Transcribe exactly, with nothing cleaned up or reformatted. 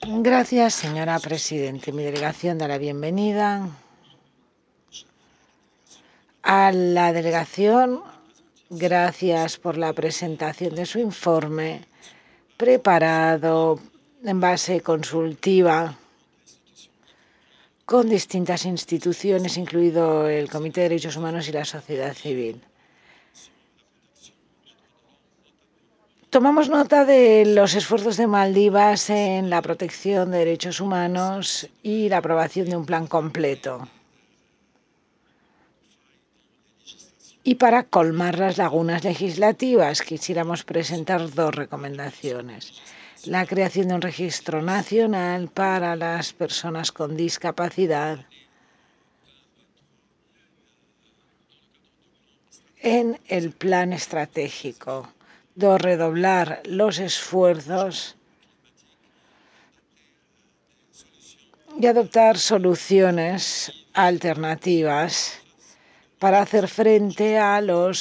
Gracias, señora presidente. Mi delegación da la bienvenida a la delegación. Gracias por la presentación de su informe preparado en base consultiva con distintas instituciones, incluido el Comité de Derechos Humanos y la sociedad civil. Tomamos nota de los esfuerzos de Maldivas en la protección de derechos humanos y la aprobación de un plan completo. Y para colmar las lagunas legislativas, quisiéramos presentar dos recomendaciones. La creación de un registro nacional para las personas con discapacidad en el plan estratégico. Dos, redoblar los esfuerzos y adoptar soluciones alternativas para hacer frente a los